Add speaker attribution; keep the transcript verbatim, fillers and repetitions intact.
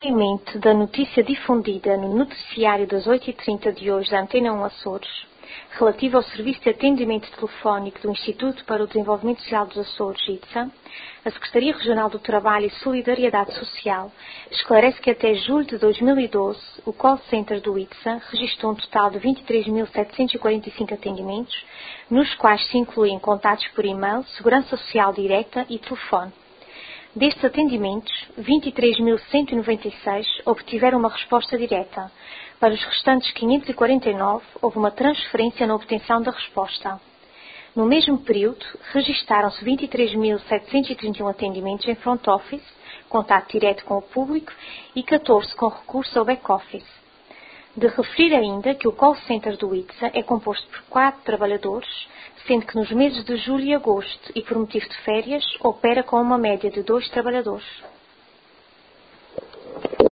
Speaker 1: Seguimento da notícia difundida no noticiário das oito e trinta de hoje da Antena um Açores, relativo ao Serviço de Atendimento Telefónico do Instituto para o Desenvolvimento Social dos Açores, I T S A, a Secretaria Regional do Trabalho e Solidariedade Social esclarece que até julho de dois mil e doze o call center do I T S A registrou um total de vinte e três mil setecentos e quarenta e cinco atendimentos, nos quais se incluem contatos por e-mail, segurança social direta e telefone. Destes atendimentos, vinte e três mil cento e noventa e seis obtiveram uma resposta direta. Para os restantes quinhentos e quarenta e nove, houve uma transferência na obtenção da resposta. No mesmo período, registaram-se vinte e três mil setecentos e trinta e um atendimentos em front office, contato direto com o público, e catorze com recurso ao back office. De referir ainda que o call center do I T S A é composto por quatro trabalhadores, sendo que nos meses de julho e agosto, e por motivo de férias, opera com uma média de dois trabalhadores.